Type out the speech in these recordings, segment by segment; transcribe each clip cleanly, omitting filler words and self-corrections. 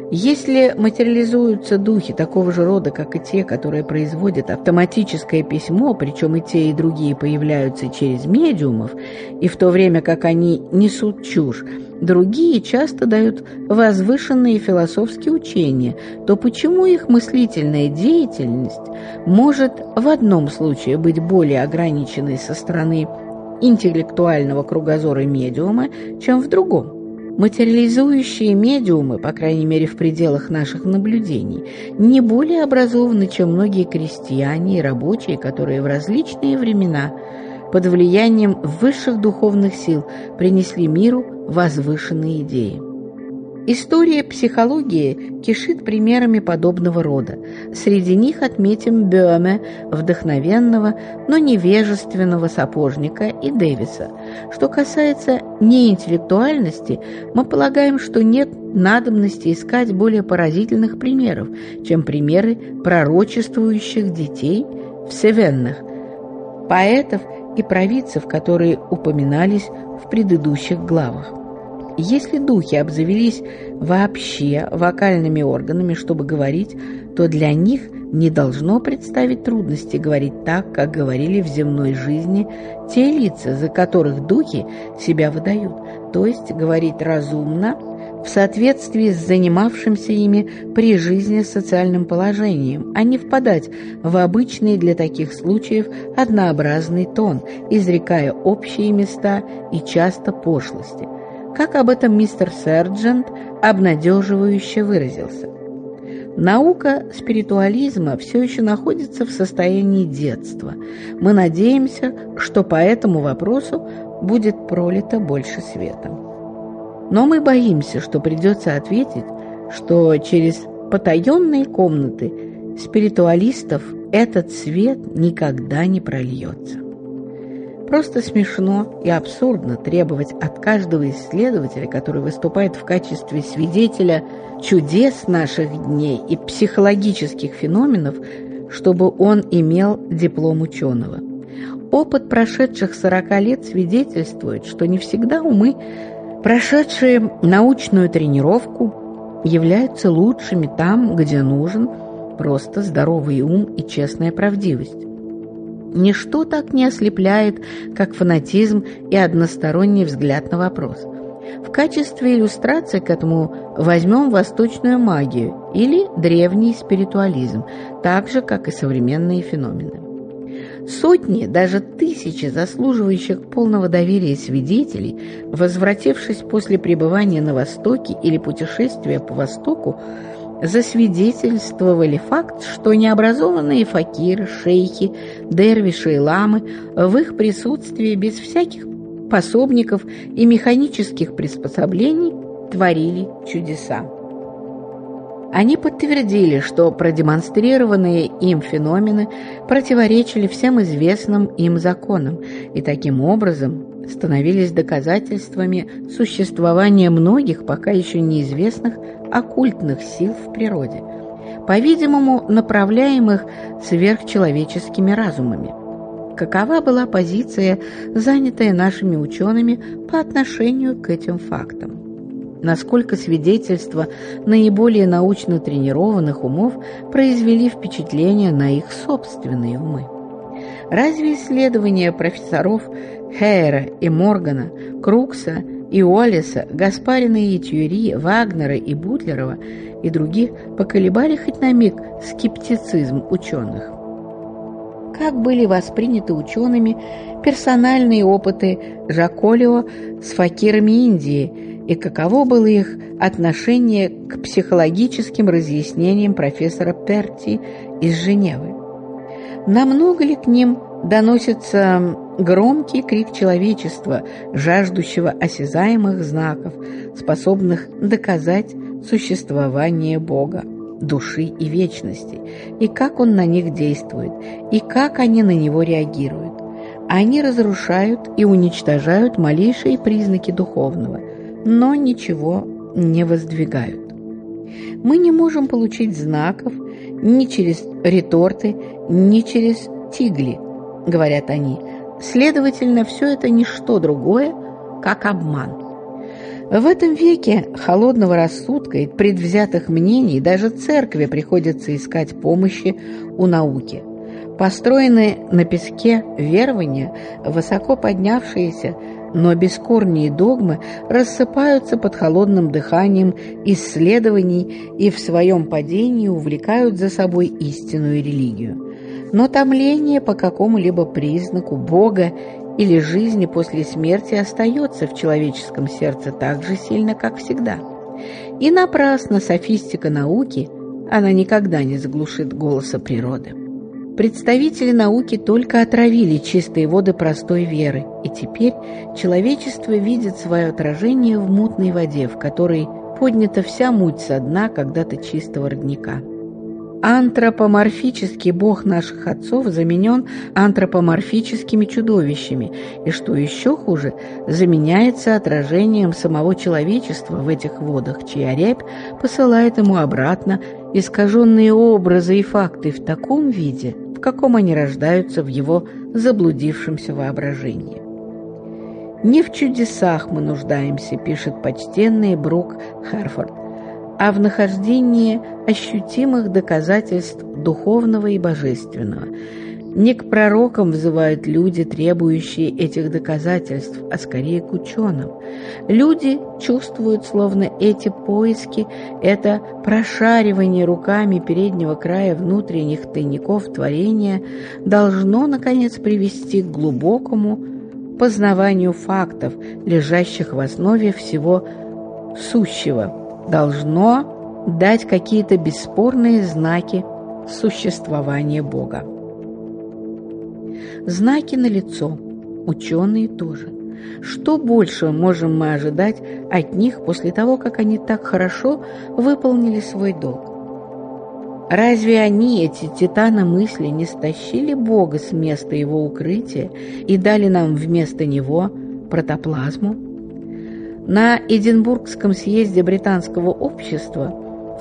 Если материализуются духи такого же рода, как и те, которые производят автоматическое письмо, причем и те, и другие появляются через медиумов, и в то время как они несут чушь, другие часто дают возвышенные философские учения, то почему их мыслительная деятельность может в одном случае быть более ограниченной со стороны интеллектуального кругозора медиума, чем в другом? Материализующие медиумы, по крайней мере в пределах наших наблюдений, не более образованы, чем многие крестьяне и рабочие, которые в различные времена под влиянием высших духовных сил принесли миру возвышенные идеи. История психологии кишит примерами подобного рода. Среди них отметим Бёме, вдохновенного, но невежественного сапожника, и Дэвиса. Что касается неинтеллектуальности, мы полагаем, что нет надобности искать более поразительных примеров, чем примеры пророчествующих детей всевенных, поэтов и провидцев, которые упоминались в предыдущих главах. Если духи обзавелись вообще вокальными органами, чтобы говорить, то для них не должно представить трудности говорить так, как говорили в земной жизни те лица, за которых духи себя выдают, то есть говорить разумно, в соответствии с занимавшимся ими при жизни социальным положением, а не впадать в обычный для таких случаев однообразный тон, изрекая общие места и часто пошлости. Как об этом мистер Сержант обнадеживающе выразился. Наука спиритуализма все еще находится в состоянии детства. Мы надеемся, что по этому вопросу будет пролито больше света. Но мы боимся, что придется ответить, что через потаенные комнаты спиритуалистов этот свет никогда не прольется. Просто смешно и абсурдно требовать от каждого исследователя, который выступает в качестве свидетеля чудес наших дней и психологических феноменов, чтобы он имел диплом ученого. Опыт прошедших 40 лет свидетельствует, что не всегда умы, прошедшие научную тренировку, являются лучшими там, где нужен просто здоровый ум и честная правдивость. Ничто так не ослепляет, как фанатизм и односторонний взгляд на вопрос. В качестве иллюстрации к этому возьмем восточную магию или древний спиритуализм, так же, как и современные феномены. Сотни, даже тысячи заслуживающих полного доверия свидетелей, возвратившись после пребывания на Востоке или путешествия по Востоку, засвидетельствовали факт, что необразованные факиры, шейхи, дервиши и ламы в их присутствии без всяких пособников и механических приспособлений творили чудеса. Они подтвердили, что продемонстрированные им феномены противоречили всем известным им законам и таким образом становились доказательствами существования многих пока еще неизвестных оккультных сил в природе, по-видимому, направляемых сверхчеловеческими разумами. Какова была позиция, занятая нашими учеными по отношению к этим фактам? Насколько свидетельства наиболее научно тренированных умов произвели впечатление на их собственные умы? Разве исследования профессоров Хейера и Моргана, Крукса и Уоллеса, Гаспарина и Тьюри, Вагнера и Бутлерова и других поколебали хоть на миг скептицизм ученых? Как были восприняты учеными персональные опыты Жаколио с факирами Индии и каково было их отношение к психологическим разъяснениям профессора Перти из Женевы? Намного ли к ним доносится громкий крик человечества, жаждущего осязаемых знаков, способных доказать существование Бога, души и вечности, и как Он на них действует, и как они на него реагируют? Они разрушают и уничтожают малейшие признаки духовного, но ничего не воздвигают. Мы не можем получить знаков ни через реторты, ни через тигли, говорят они. Следовательно, все это не что другое, как обман. В этом веке холодного рассудка и предвзятых мнений даже церкви приходится искать помощи у науки. Построенные на песке верования, высоко поднявшиеся, но бескорние догмы рассыпаются под холодным дыханием исследований и в своем падении увлекают за собой истинную религию. Но томление по какому-либо признаку Бога или жизни после смерти остается в человеческом сердце так же сильно, как всегда. И напрасно софистика науки, она никогда не заглушит голоса природы. Представители науки только отравили чистые воды простой веры, и теперь человечество видит свое отражение в мутной воде, в которой поднята вся муть со дна когда-то чистого родника. Антропоморфический бог наших отцов заменен антропоморфическими чудовищами, и, что еще хуже, заменяется отражением самого человечества в этих водах, чья рябь посылает ему обратно искаженные образы и факты в таком виде, в каком они рождаются в его заблудившемся воображении. «Не в чудесах мы нуждаемся», — пишет почтенный Брук Херфорд, «а в нахождении ощутимых доказательств духовного и божественного. Не к пророкам взывают люди, требующие этих доказательств, а скорее к ученым. Люди чувствуют, словно эти поиски, это прошаривание руками переднего края внутренних тайников творения должно, наконец, привести к глубокому познаванию фактов, лежащих в основе всего сущего, должно дать какие-то бесспорные знаки существования Бога». Знаки налицо, ученые тоже. Что больше можем мы ожидать от них после того, как они так хорошо выполнили свой долг? Разве они, эти титаны мысли, не стащили Бога с места его укрытия и дали нам вместо него протоплазму? На Эдинбургском съезде британского общества в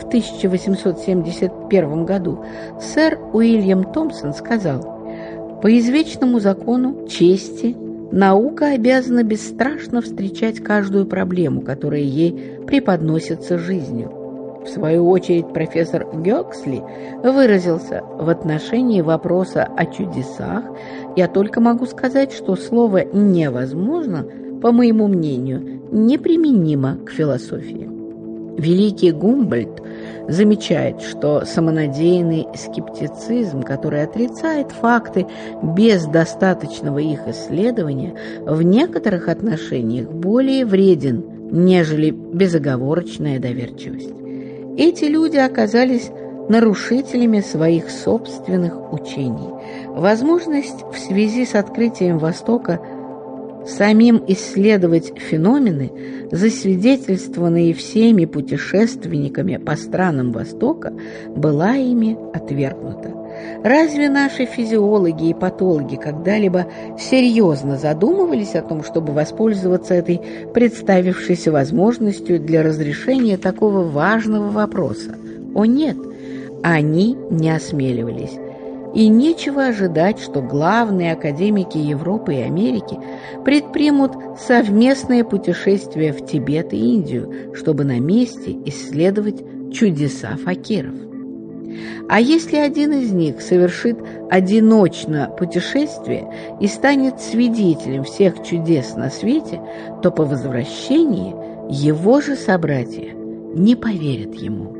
1871 году сэр Уильям Томпсон сказал: «По извечному закону чести наука обязана бесстрашно встречать каждую проблему, которая ей преподносится жизнью». В свою очередь профессор Гёксли выразился в отношении вопроса о чудесах: «Я только могу сказать, что слово «невозможно», по моему мнению, неприменимо к философии». Великий Гумбольдт замечает, что самонадеянный скептицизм, который отрицает факты без достаточного их исследования, в некоторых отношениях более вреден, нежели безоговорочная доверчивость. Эти люди оказались нарушителями своих собственных учений. Возможность в связи с открытием Востока самим исследовать феномены, засвидетельствованные всеми путешественниками по странам Востока, была ими отвергнута. Разве наши физиологи и патологи когда-либо серьезно задумывались о том, чтобы воспользоваться этой представившейся возможностью для разрешения такого важного вопроса? О нет, они не осмеливались. И нечего ожидать, что главные академики Европы и Америки предпримут совместное путешествие в Тибет и Индию, чтобы на месте исследовать чудеса факиров. А если один из них совершит одиночно путешествие и станет свидетелем всех чудес на свете, то по возвращении его же собратья не поверят ему.